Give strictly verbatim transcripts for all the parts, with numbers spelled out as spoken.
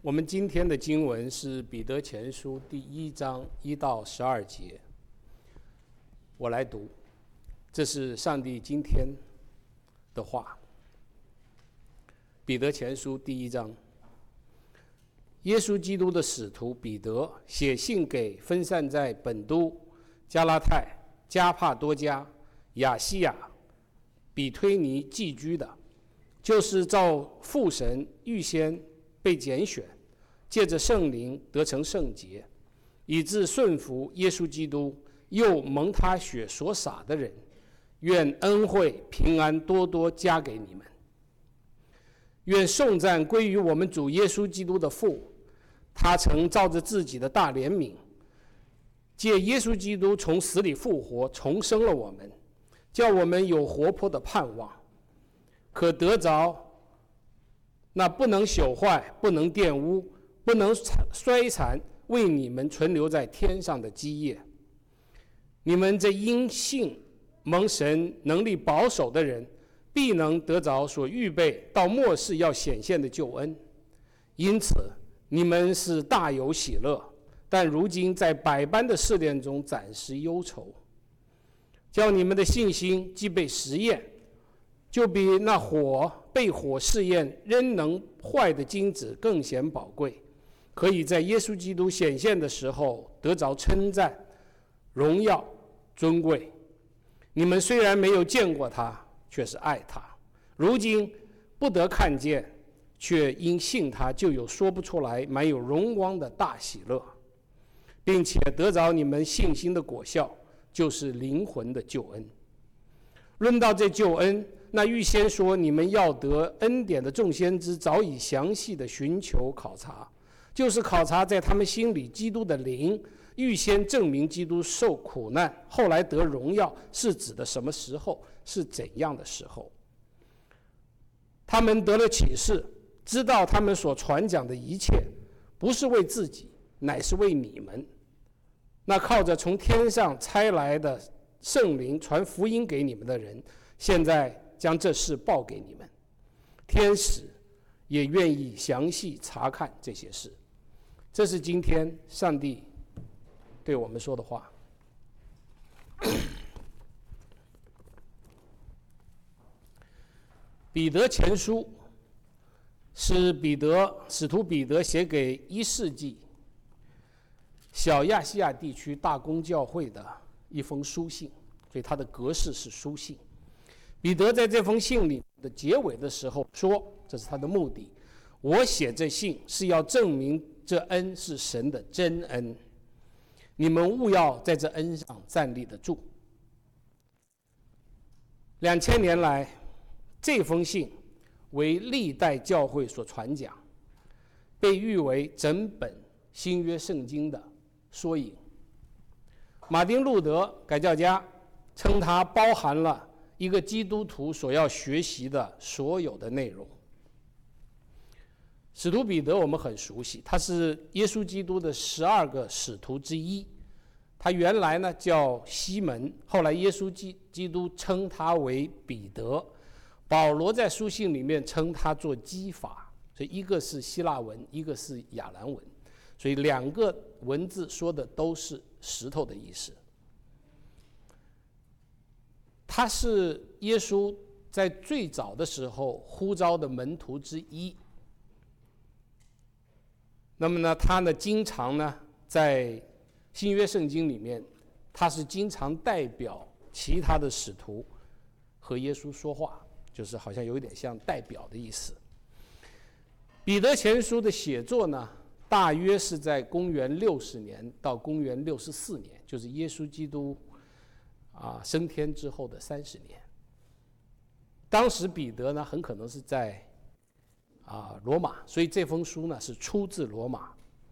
我们今天的经文是彼得前书第一章一到十二节，我来读，这是上帝今天的话。彼得前书第一章，耶稣基督的使徒彼得写信给分散在本都、加拉太、加帕多家、亚细亚、比推尼寄居的，就是照父神预先被拣选，借着圣灵得成圣洁，以致顺服耶稣基督，又蒙他血所洒的人，愿恩惠平安多多加给你们。愿颂赞归于我们主耶稣基督的父，他曾照着自己的大怜悯，借耶稣基督从死里复活，重生了我们，叫我们有活泼的盼望，可得着那不能朽坏、不能玷污、不能衰残，为你们存留在天上的基业。你们这因信蒙神能力保守的人，必能得着所预备到末世要显现的救恩。因此你们是大有喜乐，但如今在百般的试炼中暂时忧愁，叫你们的信心既被实验，就比那火被火试验仍能坏的金子更显宝贵，可以在耶稣基督显现的时候得着称赞、荣耀、尊贵。你们虽然没有见过他，却是爱他；如今不得看见，却因信他，就有说不出来、满有荣光的大喜乐，并且得着你们信心的果效，就是灵魂的救恩。论到这救恩，那预先说你们要得恩典的众先知早已详细的寻求考察，就是考察在他们心里基督的灵，预先证明基督受苦难，后来得荣耀，是指的什么时候，是怎样的时候。他们得了启示，知道他们所传讲的一切不是为自己，乃是为你们。那靠着从天上差来的圣灵传福音给你们的人，现在将这事报给你们。天使也愿意详细查看这些事。这是今天上帝对我们说的话。彼得前书是彼得使徒彼得写给一世纪小亚细亚地区大公教会的一封书信，所以它的格式是书信。彼得在这封信里的结尾的时候说，这是他的目的，我写这信是要证明这恩是神的真恩，你们务要在这恩上站立得住。两千年来，这封信为历代教会所传讲，被誉为整本新约圣经的缩影。马丁路德改教家称它包含了一个基督徒所要学习的所有的内容。使徒彼得我们很熟悉，他是耶稣基督的十二个使徒之一。他原来呢叫西门，后来耶稣基督称他为彼得。保罗在书信里面称他做基法，所以一个是希腊文，一个是亚兰文，所以两个文字说的都是石头的意思。他是耶稣在最早的时候呼召的门徒之一。那么呢，他呢经常呢在新约圣经里面，他是经常代表其他的使徒和耶稣说话，就是好像有一点像代表的意思。彼得前书的写作呢，大约是在公元六十年到公元六十四年，就是耶稣基督啊升天之后的三十年。当时彼得呢很可能是在啊罗马，所以这封书呢是出自罗马。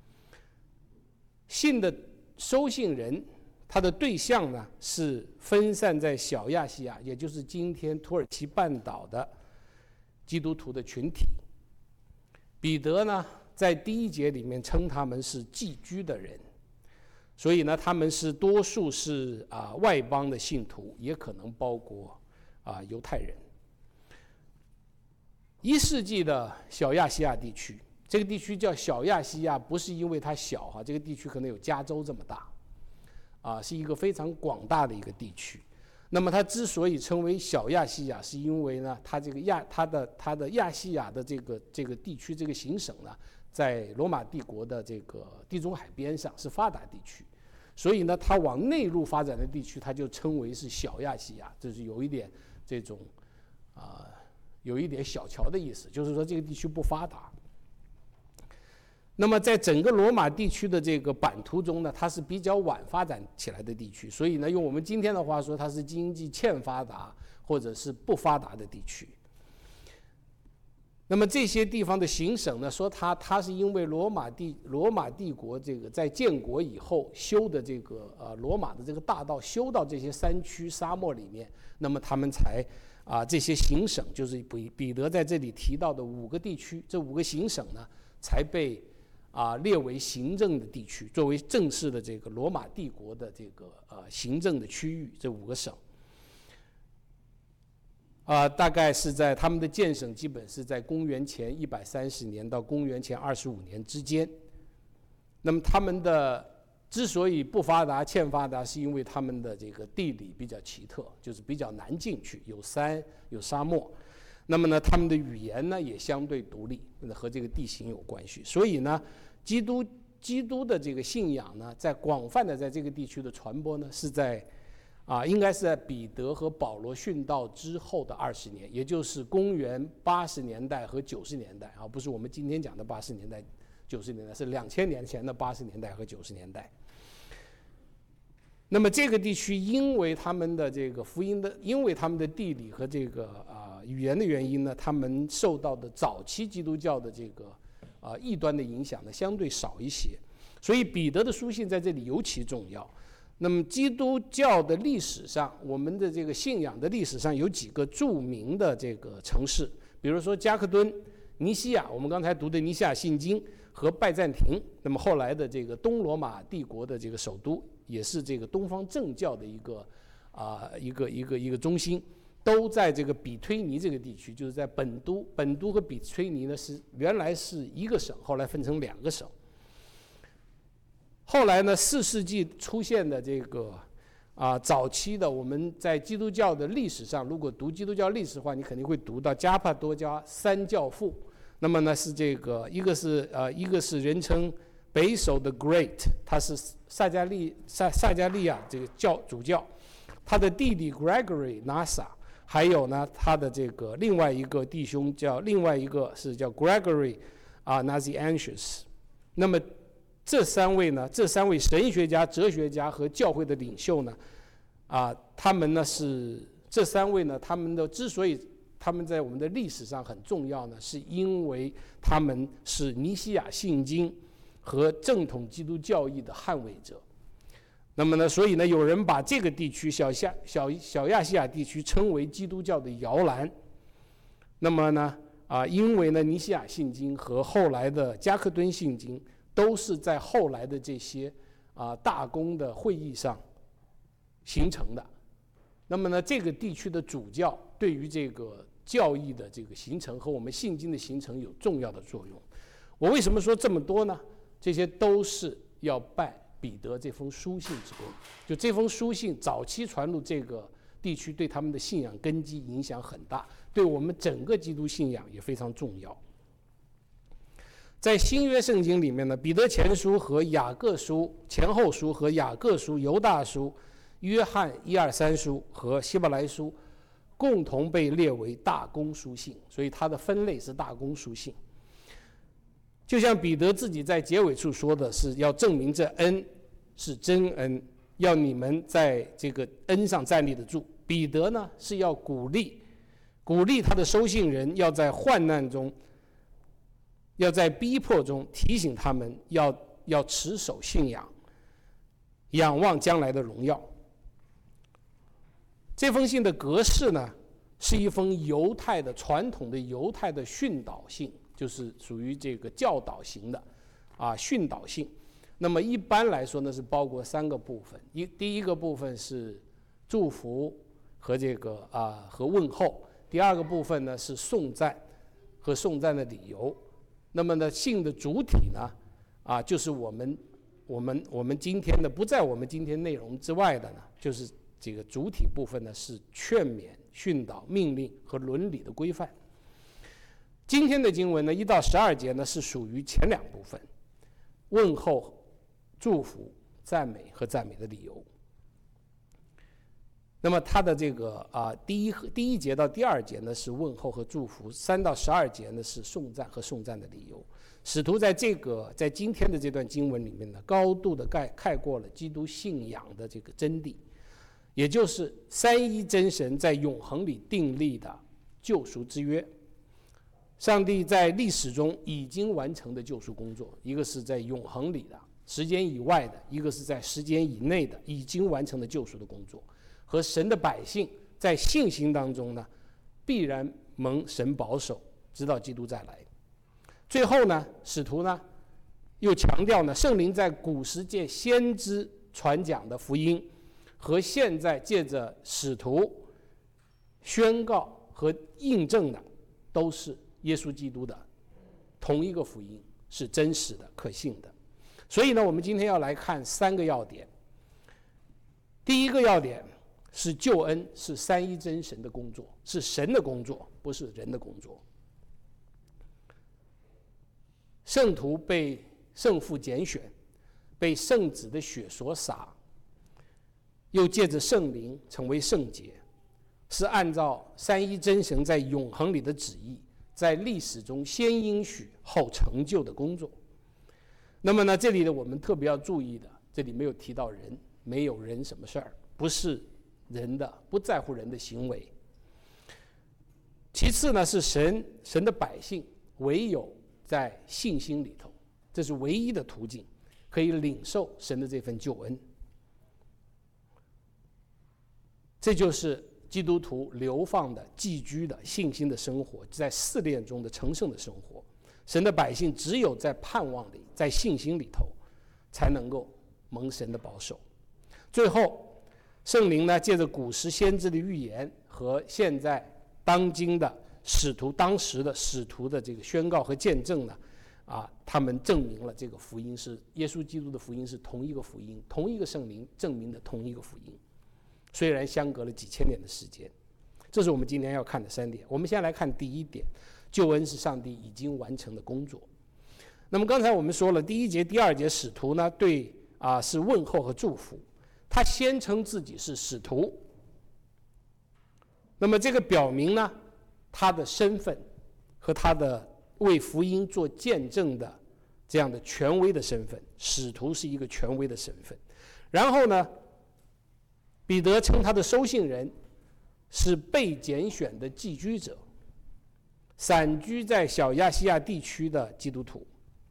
信的收信人，他的对象呢是分散在小亚细亚，也就是今天土耳其半岛的基督徒的群体。彼得呢在第一节里面称他们是寄居的人，所以呢他们是多数是啊外邦的信徒，也可能包括啊犹太人。一世纪的小亚细亚地区这个地区叫小亚细亚，不是因为它小哈，这个地区可能有加州这么大，啊，是一个非常广大的一个地区。那么它之所以称为小亚细亚，是因为呢，它这个亚它的它的亚细亚的这个这个地区这个行省呢，在罗马帝国的这个地中海边上是发达地区，所以呢，它往内陆发展的地区，它就称为是小亚细亚，就是有一点这种啊、呃，有一点小瞧的意思，就是说这个地区不发达。那么在整个罗马地区的这个版图中呢，它是比较晚发展起来的地区，所以呢，用我们今天的话说，它是经济欠发达或者是不发达的地区。那么这些地方的行省呢，说它它是因为罗马帝罗马帝国这个在建国以后修的这个呃罗马的这个大道修到这些山区沙漠里面，那么他们才啊、呃、这些行省就是彼彼得在这里提到的五个地区，这五个行省呢才被啊列为行政的地区，作为正式的这个罗马帝国的这个呃行政的区域，这五个省。啊、呃，大概是在他们的建省，基本是在公元前一百三十年到公元前二十五年之间。那么他们的之所以不发达、欠发达，是因为他们的这个地理比较奇特，就是比较难进去，有山有沙漠。那么呢，他们的语言呢也相对独立，和这个地形有关系。所以呢，基督基督的这个信仰呢，在广泛的在这个地区的传播呢，是在。啊，应该是在彼得和保罗殉道之后的二十年，也就是公元八十年代和九十年代啊，不是我们今天讲的八十年代、九十年代，是两千年前的八十年代和九十年代。那么这个地区因为他们的这个福音的，因为他们的地理和这个啊、呃、语言的原因呢，他们受到的早期基督教的这个啊、呃、异端的影响呢相对少一些，所以彼得的书信在这里尤其重要。那么基督教的历史上，我们的这个信仰的历史上有几个著名的这个城市，比如说加克敦、尼西亚，我们刚才读的尼西亚信经和拜占庭。那么后来的这个东罗马帝国的这个首都，也是这个东方正教的一个啊、呃、一个一个一个中心，都在这个比推尼这个地区，就是在本都。本都和比推尼呢是原来是一个省，后来分成两个省。后来呢，四世纪出现的这个啊，早期的我们在基督教的历史上，如果读基督教历史的话，你肯定会读到加帕多家三教父。那么呢，是这个一个是呃，一个是人称北首的 Great， 他是撒加利撒撒加利亚这个教主教，他的弟弟 Gregory Nasa， 还有呢他的这个另外一个弟兄叫另外一个是叫 Gregory 啊 Nazianzus。那么这三位呢，这三位神学家、哲学家和教会的领袖呢，啊，他们呢是这三位呢，他们的之所以他们在我们的历史上很重要呢，是因为他们是尼西亚信经和正统基督教义的捍卫者。那么呢，所以呢，有人把这个地区小亚小小亚细亚地区称为基督教的摇篮。那么呢，啊，因为呢，尼西亚信经和后来的加克敦信经都是在后来的这些啊大公的会议上形成的。那么呢，这个地区的主教对于这个教义的这个形成和我们信经的形成有重要的作用。我为什么说这么多呢？这些都是要拜彼得这封书信之功。就这封书信早期传入这个地区，对他们的信仰根基影响很大，对我们整个基督信仰也非常重要。在新约圣经里面呢，彼得前书和雅各书、前后书和雅各书、犹大书、约翰一二三书和希伯来书共同被列为大公书信，所以它的分类是大公书信。就像彼得自己在结尾处说的，是要证明这恩是真恩，要你们在这个恩上站立得住。彼得呢是要鼓励鼓励他的收信人，要在患难中，要在逼迫中提醒他们要要持守信仰，仰望将来的荣耀。这封信的格式呢，是一封犹太的传统的犹太的训导信，就是属于这个教导型的啊训导信。那么一般来说呢，是包括三个部分。一第一个部分是祝福和这个啊和问候，第二个部分呢是颂赞和颂赞的理由。 那么呢，信的主体呢，啊，就是我们我们我们今天的不在我们今天内容之外的呢，就是这个主体部分呢是劝勉、训导、命令和伦理的规范。今天的经文呢，一到十二节呢是属于前两部分，问候、祝福、赞美和赞美的理由。那么它的这个啊，第一第一节到第二节呢是问候和祝福，三到十二节呢是颂赞和颂赞的理由。使徒在这个在今天的这段经文里面呢，高度的概概括了基督信仰的这个真谛，也就是三一真神在永恒里订立的救赎之约。上帝在历史中已经完成的救赎工作，一个是在永恒里的时间以外的，一个是在时间以内的已经完成的救赎的工作。和神的百姓在信心当中呢，必然蒙神保守，直到基督再来。最后呢，使徒呢又强调呢，圣灵在古时借先知传讲的福音，和现在借着使徒宣告和印证的，都是耶稣基督的同一个福音，是真实的、可信的。所以呢，我们今天要来看三个要点。第一个要点是救恩是三一真神的工作，是神的工作，不是人的工作。圣徒被圣父拣选，被圣子的血所洒，又借着圣灵成为圣洁，是按照三一真神在永恒里的旨意，在历史中先应许后成就的工作。那么呢，这里呢我们特别要注意的，这里没有提到人，没有人什么事儿，不是人的，不在乎人的行为。其次呢，是神神的百姓唯有在信心里头，这是唯一的途径，可以领受神的这份救恩。这就是基督徒流放的、寄居的、信心的生活，在试炼中的成圣的生活。神的百姓只有在盼望里，在信心里头，才能够蒙神的保守。最后，圣灵呢，借着古时先知的预言和现在当今的使徒当时的使徒的这个宣告和见证呢，啊，他们证明了这个福音是耶稣基督的福音是同一个福音，同一个圣灵证明的同一个福音，虽然相隔了几千年的时间。这是我们今天要看的三点。我们先来看第一点，救恩是上帝已经完成的工作。那么刚才我们说了，第一节、第二节，使徒呢对啊是问候和祝福。他先称自己是使徒，那么这个表明呢，他的身份和他的为福音做见证的这样的权威的身份，使徒是一个权威的身份。然后呢，彼得称他的收信人是被拣选的寄居者，散居在小亚细亚地区的基督徒。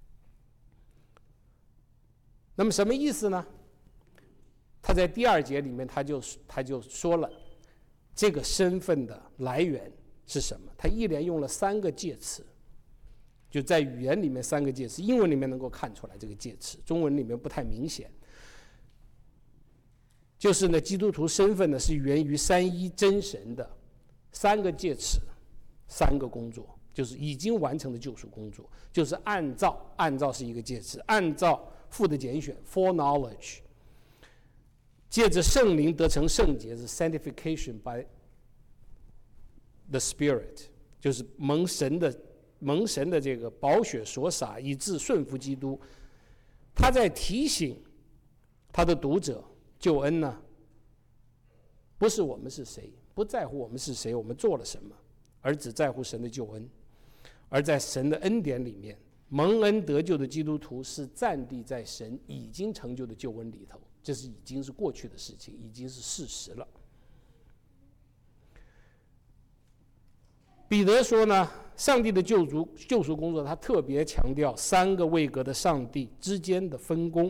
那么什么意思呢？他在第二节里面他就他就说了这个身份的来源是什么。他一连用了三个介词，就在语言里面三个介词，英文里面能够看出来这个介词，中文里面不太明显。就是呢，基督徒身份呢是源于三一真神的三个介词，三个工作，就是已经完成的救赎工作，就是按照按照是一个介词，按照父的拣选 foreknowledge， 借着圣灵得成圣洁是 sanctification by the Spirit， 就是蒙神的蒙神的这个宝血所洒，以致顺服基督。他在提醒他的读者，救恩呢，不是我们是谁，不在乎我们是谁，我们做了什么，而只在乎神的救恩。而在神的恩典里面，蒙恩得救的基督徒是站立在神已经成就的救恩里头，这是已经是过去的事情，已经是事实了。彼得说呢，上帝的救赎救赎工作，他特别强调三个位格的上帝之间的分工。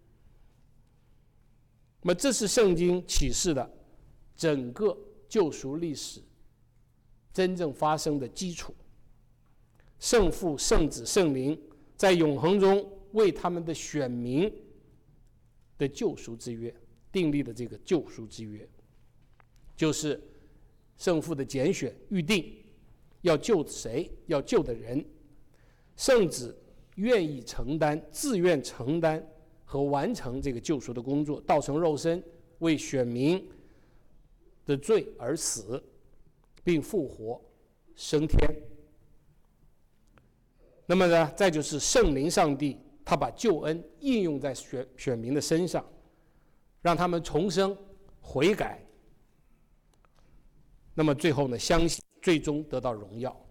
那么这是圣经启示的整个救赎历史真正发生的基础。圣父、圣子、圣灵在永恒中为他们的选民的救赎之约订立了这个救赎之约，就是圣父的拣选预定要救谁，要救的人； 圣子愿意承担、自愿承担和完成这个救赎的工作，道成肉身，为选民的罪而死，并复活升天。那么呢，再就是圣灵上帝，他把救恩应用在选选民的身上，让他们重生悔改，那么最后呢，相信最终得到荣耀。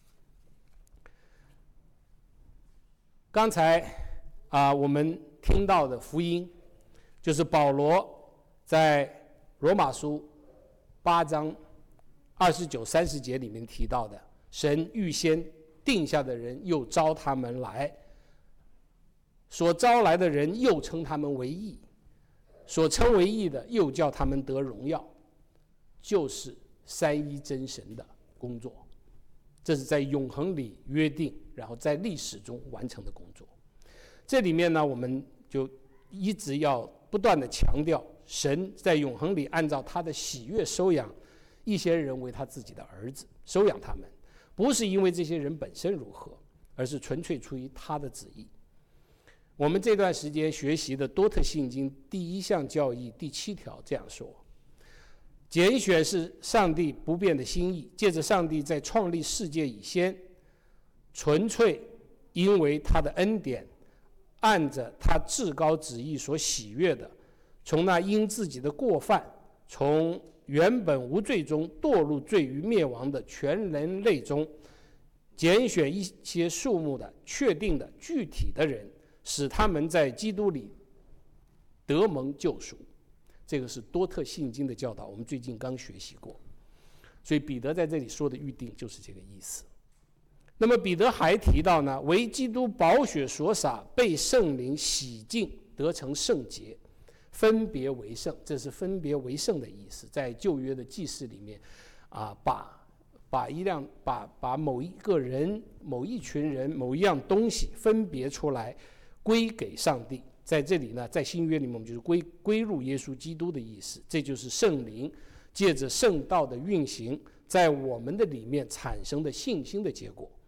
刚才啊，我们听到的福音，就是保罗在罗马书八章二十九、三十节里面提到的，神预先定下的人，又招他们来；所招来的人，又称他们为义；所称为义的，又叫他们得荣耀。就是三一真神的工作，这是在永恒里约定，然后在历史中完成的工作。这里面呢，我们就一直要不断的强调，神在永恒里按照他的喜悦收养一些人为他自己的儿子，收养他们，不是因为这些人本身如何，而是纯粹出于他的旨意。我们这段时间学习的多特信经第一项教义第七条这样说：拣选是上帝不变的心意，借着上帝在创立世界以先，纯粹因为他的恩典，按着他至高旨意所喜悦的，从那因自己的过犯，从原本无罪中堕入罪于灭亡的全人类中，拣选一些数目的、确定的、具体的人，使他们在基督里得蒙救赎。这个是多特信经的教导，我们最近刚学习过。所以彼得在这里说的预定就是这个意思。那么彼得还提到呢，为基督宝血所洒，被圣灵洗净，得成圣洁，分别为圣。这是分别为圣的意思。在旧约的祭祀里面，啊，把把一辆把把某一个人、某一群人、某一样东西分别出来，归给上帝。在这里呢，在新约里面，我们就是归归入耶稣基督的意思。这就是圣灵借着圣道的运行，在我们的里面产生的信心的结果。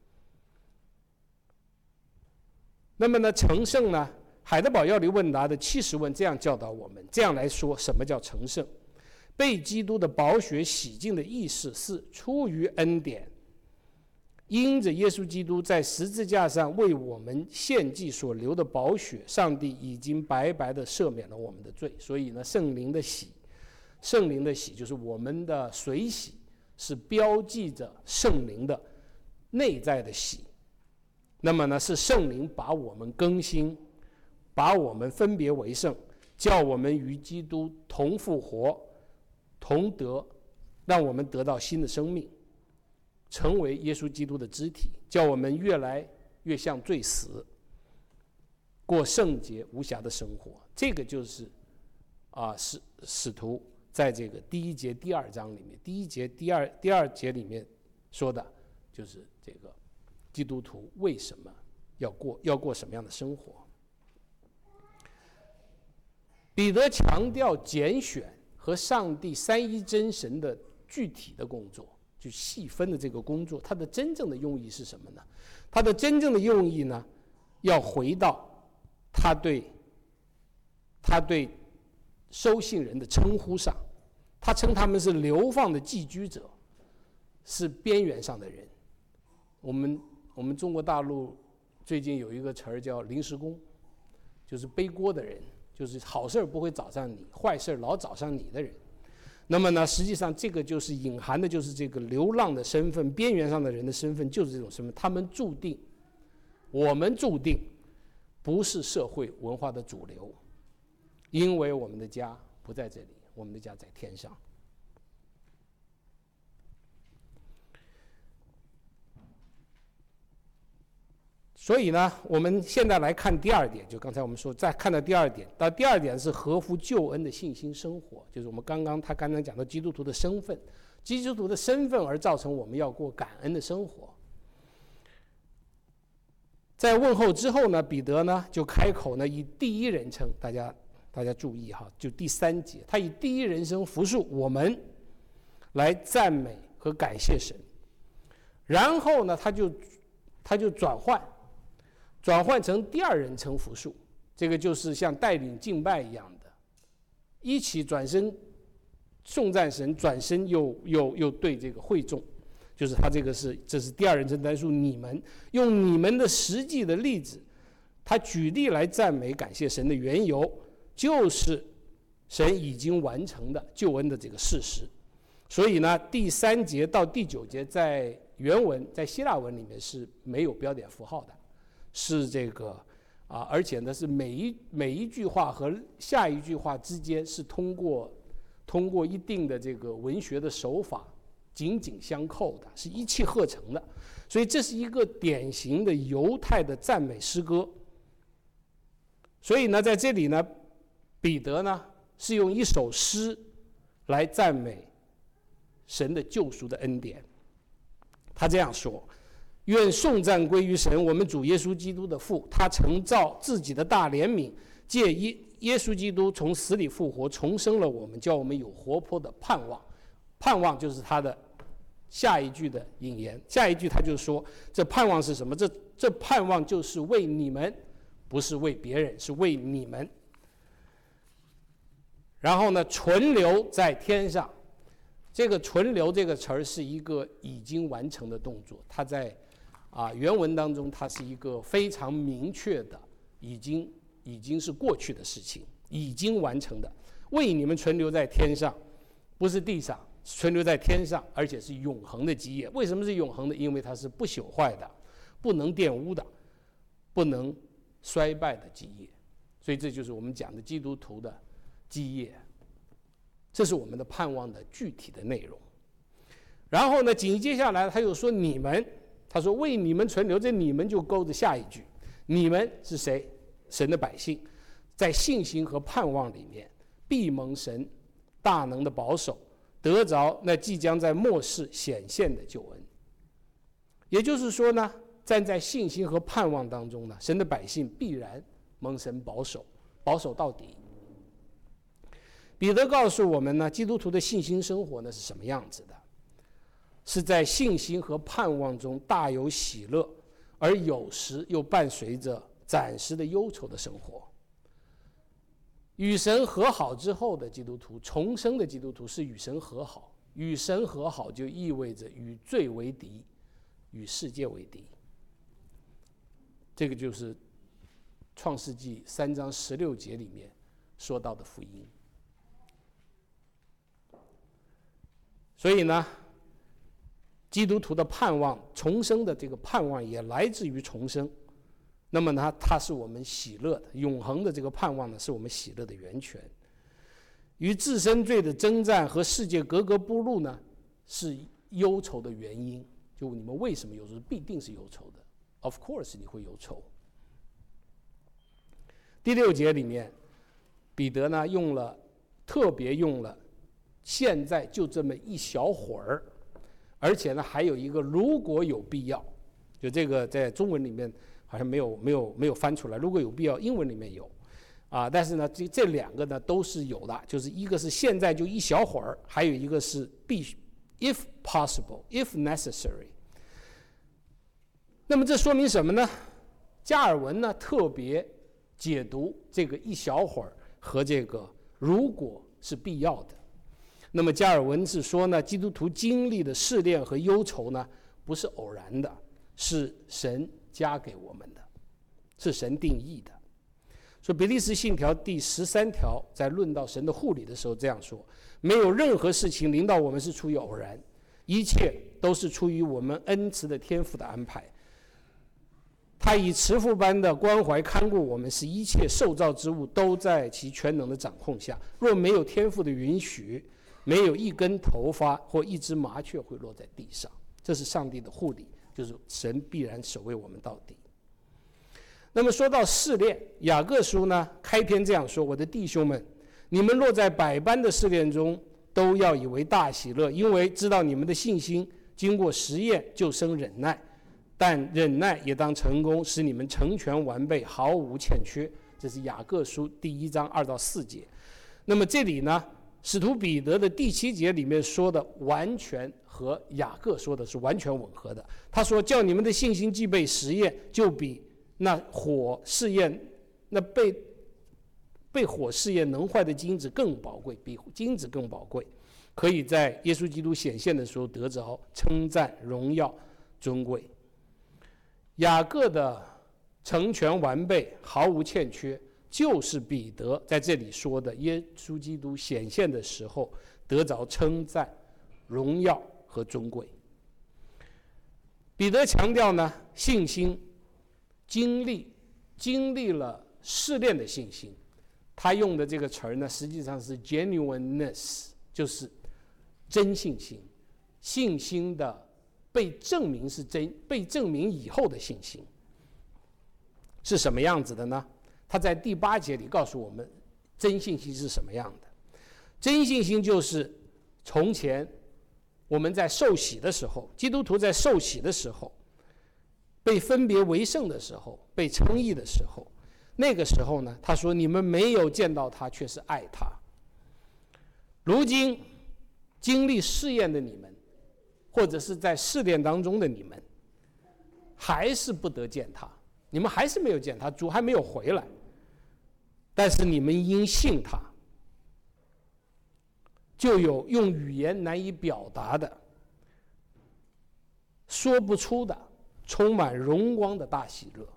那么呢，成圣呢，海德堡要理问答的七十问这样教导我们，这样来说，什么叫成圣？被基督的宝血洗净的意思是出于恩典，因着耶稣基督在十字架上为我们献祭所流的宝血，上帝已经白白的赦免了我们的罪。所以呢，圣灵的洗，圣灵的洗就是我们的水洗，是标记着圣灵的内在的洗。那么呢，是圣灵把我们更新，把我们分别为圣，叫我们与基督同复活，同得，让我们得到新的生命，成为耶稣基督的肢体，叫我们越来越像罪死，过圣洁无瑕的生活。这个就是啊，使使徒在这个第一节第二章里面，第一节第二第二节里面说的，就是这个基督徒为什么要过要过什么样的生活。彼得强调拣选和上帝三一真神的具体的工作，就细分的这个工作，它的真正的用意是什么呢？它的真正的用意呢，要回到他对他对收信人的称呼上。他称他们是流放的寄居者，是边缘上的人。我们我们中国大陆最近有一个词儿叫临时工，就是背锅的人，就是好事不会找上你，坏事老找上你的人。那么呢，实际上这个就是隐含的就是这个流浪的身份，边缘上的人的身份就是这种身份。他们注定，我们注定不是社会文化的主流，因为我们的家不在这里，我们的家在天上。所以呢，我们现在来看第二点，就刚才我们说，再看到第二点，到第二点是合乎救恩的信心生活，就是我们刚刚他刚刚讲到基督徒的身份，基督徒的身份而造成我们要过感恩的生活。在问候之后呢，彼得呢就开口呢以第一人称，大家大家注意哈，就第三节，他以第一人称复述我们来赞美和感谢神，然后呢他就他就转换。 转换成第二人称复数，这个就是像带领敬拜一样的，一起转身颂赞神，转身又又又对这个会众，就是他这个是这是第二人称单数，你们用你们的实际的例子，他举例来赞美感谢神的缘由，就是神已经完成的救恩的这个事实。所以呢，第三节到第九节在原文在希腊文里面是没有标点符号的，是这个啊，而且呢是每一每一句话和下一句话之间是通过通过一定的这个文学的手法紧紧相扣的，是一气呵成的。所以这是一个典型的犹太的赞美诗歌。所以呢，在这里呢，彼得呢是用一首诗来赞美神的救赎的恩典。他这样说：愿颂赞归于神，我们主耶稣基督的父，他曾照自己的大怜悯，借耶耶稣基督从死里复活，重生了我们，叫我们有活泼的盼望。盼望就是他的下一句的引言。下一句他就说，这盼望是什么？这这盼望就是为你们，不是为别人，是为你们。然后呢，存留在天上。这个存留这个词儿是一个已经完成的动作，它在啊原文当中它是一个非常明确的，已经已经是过去的事情，已经完成的。为你们存留在天上，不是地上，存留在天上，而且是永恒的基业。为什么是永恒的？因为它是不朽坏的，不能玷污的，不能衰败的基业。所以这就是我们讲的基督徒的基业。这是我们的盼望的具体的内容。然后呢，紧接下来他又说你们，他说为你们存留，这你们就勾着下一句，你们是谁？神的百姓，在信心和盼望里面必蒙神大能的保守，得着那即将在末世显现的救恩。也就是说呢，站在信心和盼望当中呢，神的百姓必然蒙神保守，保守到底。彼得告诉我们呢，基督徒的信心生活呢是什么样子的？是在信心和盼望中大有喜乐，而有时又伴随着暂时的忧愁的生活。与神和好之后的基督徒，重生的基督徒是与神和好。与神和好就意味着与罪为敌，与世界为敌。这个就是创世纪三章十六节里面说到的福音。所以呢，基督徒的盼望，重生的这个盼望也来自于重生。那么呢，它是我们喜乐的永恒的这个盼望呢，是我们喜乐的源泉。与自身罪的征战和世界格格不入呢，是忧愁的原因。就你们为什么忧愁？必定是忧愁的。Of course， 你会忧愁。第六节里面，彼得呢用了特别用了。现在就这么一小会儿，而且呢还有一个如果有必要，就这个在中文里面好像没有没有没有翻出来。如果有必要，英文里面有，啊，但是呢这这两个呢都是有的，就是一个是现在就一小会儿，还有一个是必须 if possible if necessary。那么这说明什么呢？加尔文呢特别解读这个一小会儿和这个如果是必要的。那么加尔文是说呢，基督徒经历的试炼和忧愁呢，不是偶然的，是神加给我们的，是神定义的。所以比利时信条第十三条在论到神的护理的时候这样说：没有任何事情临到我们是出于偶然，一切都是出于我们恩慈的天父的安排。他以慈父般的关怀看顾我们，使一切受造之物都在其全能的掌控下。若没有天父的允许，没有一根头发或一只麻雀会落在地上。这是上帝的护理，就是神必然守卫我们到底。那么说到试炼，雅各书呢开篇这样说：我的弟兄们，你们落在百般的试炼中，都要以为大喜乐，因为知道你们的信心经过实验就生忍耐，但忍耐也当成功，使你们成全完备，毫无欠缺。这是雅各书第一章二到四节。那么这里呢，使徒彼得的第七节里面说的完全和雅各说的是完全吻合的。他说：叫你们的信心既被实验，就比那火试验，那被被火试验能坏的金子更宝贵，比金子更宝贵，可以在耶稣基督显现的时候得着称赞、荣耀、尊贵。雅各的成全完备，毫无欠缺，就是彼得在这里说的耶稣基督显现的时候得着称赞、荣耀和尊贵。彼得强调呢，信心经历经历了试炼的信心，他用的这个词儿呢，实际上是 genuineness， 就是真信心，信心的被证明是真，被证明以后的信心是什么样子的呢？他在第八节里告诉我们，真信心是什么样的。真信心就是从前我们在受洗的时候，基督徒在受洗的时候，被分别为圣的时候，被称义的时候，那个时候呢，他说你们没有见到他，却是爱他。如今经历试验的你们，或者是在试炼当中的你们，还是不得见他，你们还是没有见他，主还没有回来，但是你们因信他，就有用语言难以表达的、说不出的、充满荣光的大喜乐。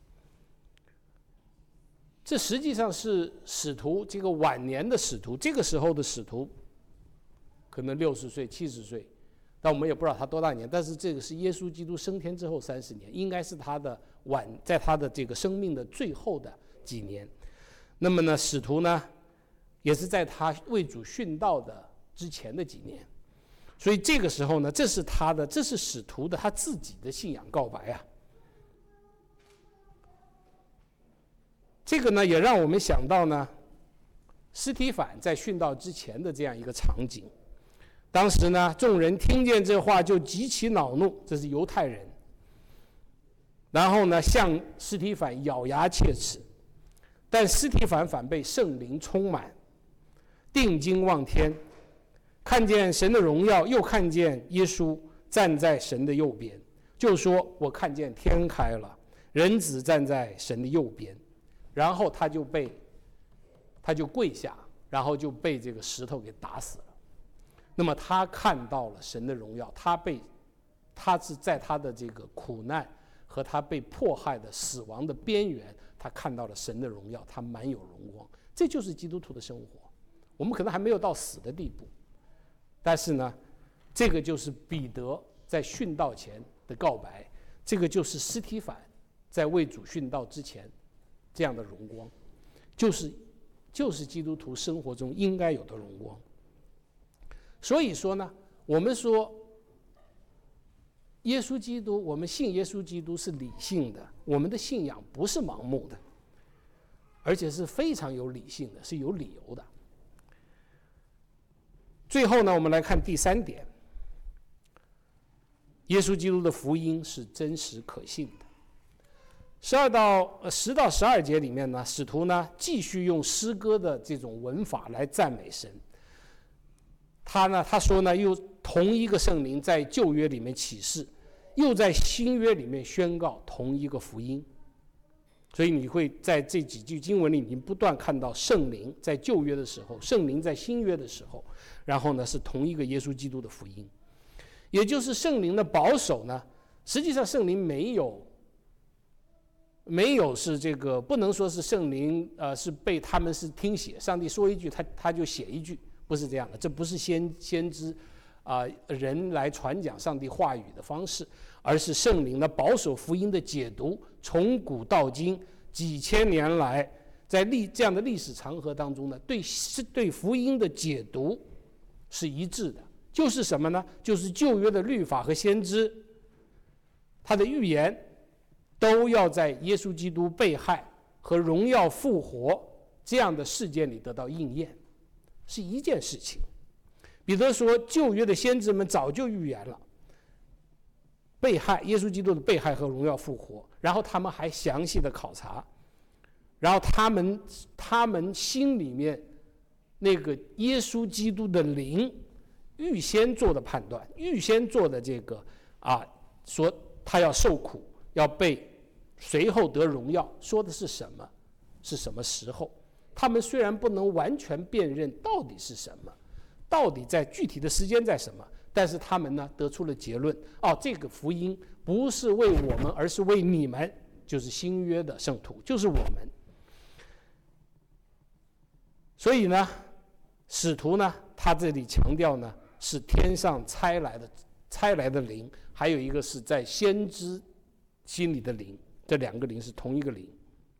这实际上是使徒，这个晚年的使徒，这个时候的使徒可能六十岁、七十岁，但我们也不知道他多大年。但是这个是耶稣基督升天之后三十年，应该是他的晚，在他的这个生命的最后的几年。那么呢，使徒呢，也是在他为主殉道的之前的几年。所以这个时候呢，这是他的，这是使徒的他自己的信仰告白啊。这个呢，也让我们想到呢，司提反在殉道之前的这样一个场景。当时呢，众人听见这话就极其恼怒，这是犹太人。然后呢，向司提反咬牙切齿，但司提反反被圣灵充满，定睛望天，看见神的荣耀，又看见耶稣站在神的右边，就说：“我看见天开了，人子站在神的右边。”然后他就被，他就跪下，然后就被这个石头给打死了。那么他看到了神的荣耀，他被，他是在他的这个苦难和他被迫害的死亡的边缘，他看到了神的荣耀，他满有荣光。这就是基督徒的生活。我们可能还没有到死的地步，但是呢，这个就是彼得在殉道前的告白，这个就是司提反在为主殉道之前这样的荣光，就是就是基督徒生活中应该有的荣光。所以说呢，我们说耶稣基督，我们信耶稣基督是理性的，我们的信仰不是盲目的，而且是非常有理性的，是有理由的。最后呢，我们来看第三点，耶稣基督的福音是真实可信的。十二到呃十到十二节里面呢，使徒呢继续用诗歌的这种文法来赞美神。他呢，他说呢，又同一个圣灵在旧约里面启示，又在新约里面宣告同一个福音。所以你会在这几句经文里，你不断看到圣灵在旧约的时候，圣灵在新约的时候，然后呢是同一个耶稣基督的福音，也就是圣灵的保守呢。实际上圣灵没有。没有是这个，不能说是圣灵，呃，是被他们是听写，上帝说一句，他他就写一句，不是这样的，这不是先先知，啊、呃，人来传讲上帝话语的方式，而是圣灵的保守福音的解读，从古到今几千年来，在历这样的历史长河当中呢，对是对福音的解读是一致的，就是什么呢？就是旧约的律法和先知，他的预言。都要在耶稣基督被害和荣耀复活这样的事件里得到应验，是一件事情。彼得说，旧约的先知们早就预言了被害，耶稣基督的被害和荣耀复活，然后他们还详细的考察，然后他们他们心里面那个耶稣基督的灵预先做的判断，预先做的这个啊，说他要受苦，要被随后得荣耀，说的是什么？是什么时候？他们虽然不能完全辨认到底是什么，到底在具体的时间在什么，但是他们呢得出了结论：哦，这个福音不是为我们，而是为你们，就是新约的圣徒，就是我们。所以呢，使徒呢，他这里强调呢，是天上差来的差来的灵，还有一个是在先知心里的灵，这两个灵是同一个灵。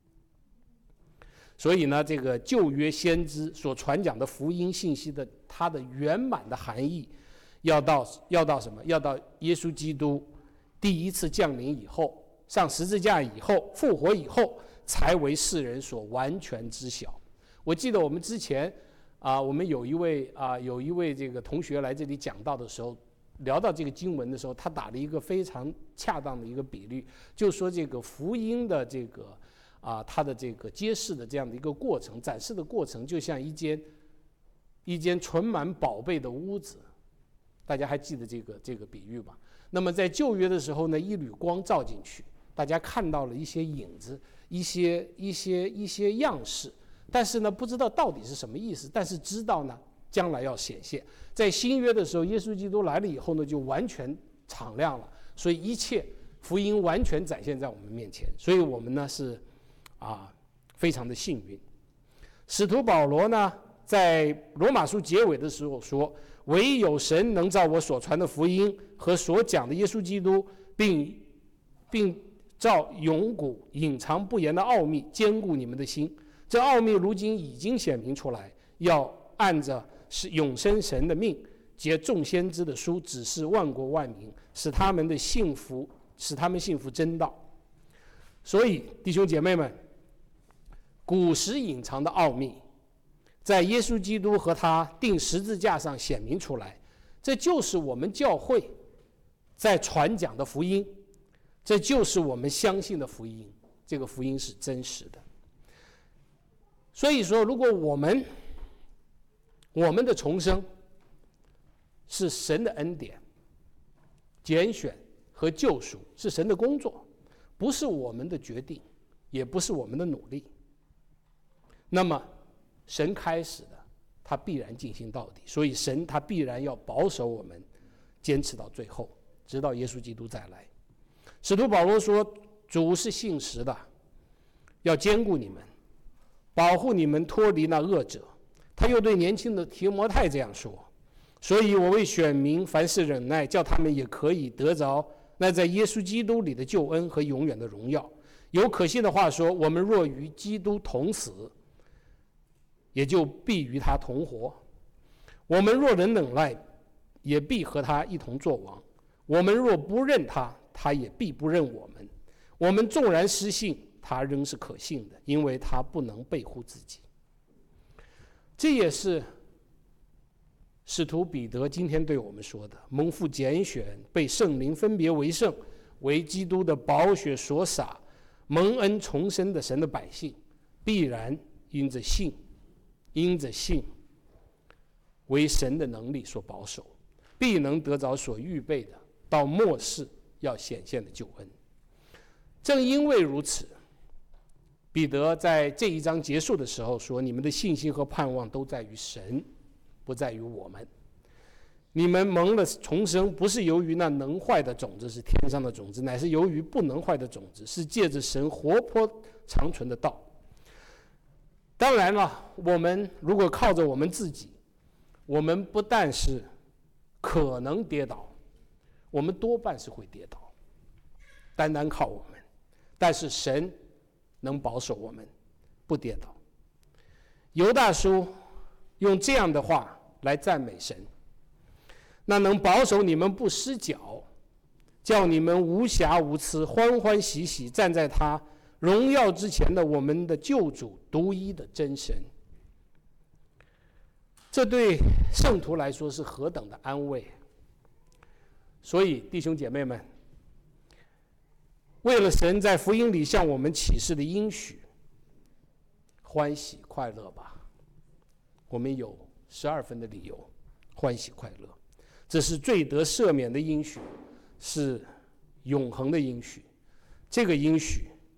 所以呢，这个旧约先知所传讲的福音信息的它的圆满的含义，要到要到什么？要到耶稣基督第一次降临以后，上十字架以后，复活以后，才为世人所完全知晓。我记得我们之前啊、呃，我们有一位啊、呃，有一位这个同学来这里讲道的时候，聊到这个经文的时候，他打了一个非常恰当的一个比喻，就说这个福音的这个。啊，它的这个揭示的这样的一个过程，展示的过程，就像一间一间存满宝贝的屋子。大家还记得这个这个比喻吧？那么在旧约的时候呢，一缕光照进去，大家看到了一些影子，一些一些一些样式，但是呢，不知道到底是什么意思，但是知道呢，将来要显现。在新约的时候，耶稣基督来了以后呢，就完全敞亮了，所以一切福音完全展现在我们面前，所以我们呢是。啊，非常的幸运。使徒保罗呢，在罗马书结尾的时候说：“唯有神能照我所传的福音和所讲的耶稣基督，并并照永古隐藏不言的奥秘，坚固你们的心。这奥秘如今已经显明出来，要按着是永生神的命，结众先知的书，指示万国万民，使他们的幸福，使他们信服真道。”所以，弟兄姐妹们。古时隐藏的奥秘，在耶稣基督和他钉十字架上显明出来，这就是我们教会在传讲的福音，这就是我们相信的福音。这个福音是真实的。所以说，如果我们我们的重生是神的恩典、拣选和救赎，是神的工作，不是我们的决定，也不是我们的努力。那么，神开始的，他必然进行到底。所以，神他必然要保守我们，坚持到最后，直到耶稣基督再来。使徒保罗说：“主是信实的，要坚固你们，保护你们脱离那恶者。”他又对年轻的提摩太这样说：“所以我为选民凡事忍耐，叫他们也可以得着那在耶稣基督里的救恩和永远的荣耀。有可信的话说：我们若与基督同死，也就必与他同活；我们若能忍耐，也必和他一同作王；我们若不认他，他也必不认我们。我们纵然失信，他仍是可信的，因为他不能背乎自己。”这也是使徒彼得今天对我们说的：蒙父拣选，被圣灵分别为圣，为基督的宝血所洒，蒙恩重生的神的百姓，必然因着信因着信为神的能力所保守，必能得着所预备的到末世要显现的救恩。正因为如此，彼得在这一章结束的时候说：“你们的信心和盼望都在于神，不在于我们。你们蒙了重生，不是由于那能坏的种子，是天上的种子，乃是由于不能坏的种子，是借着神活泼长存的道。”当然了，我们如果靠着我们自己，我们不但是可能跌倒，我们多半是会跌倒。单单靠我们，但是神能保守我们不跌倒。犹大书用这样的话来赞美神：那能保守你们不失脚，叫你们无瑕无疵，欢欢喜喜站在他荣耀之前的我们的救主独一的真神。这对圣徒来说是何等的安慰！所以弟兄姐妹们，为了神在福音里向我们启示的应许，欢喜快乐吧。我们有十二分的理由欢喜快乐。这是罪得赦免的应许，是永恒的应许。这个应许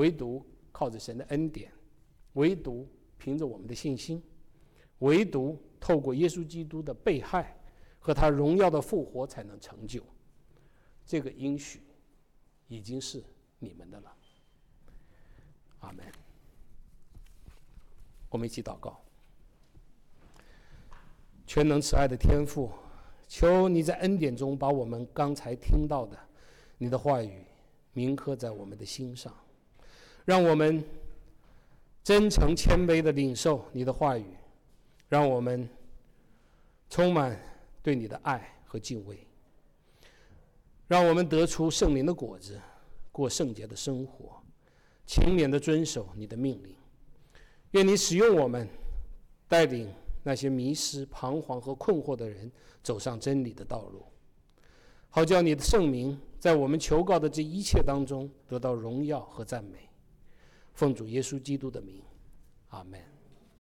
唯独靠着神的恩典，唯独凭着我们的信心，唯独透过耶稣基督的被害和他荣耀的复活才能成就。这个应许已经是你们的了。阿们。我们一起祷告。全能慈爱的天父，求你在恩典中把我们刚才听到的你的话语铭刻在我们的心上，让我们真诚谦卑地领受你的话语，让我们充满对你的爱和敬畏，让我们得出圣灵的果子，过圣洁的生活，勤勉地遵守你的命令。愿你使用我们，带领那些迷失、彷徨和困惑的人走上真理的道路，好叫你的圣名在我们求告的这一切当中得到荣耀和赞美。奉主耶稣基督的名，阿们。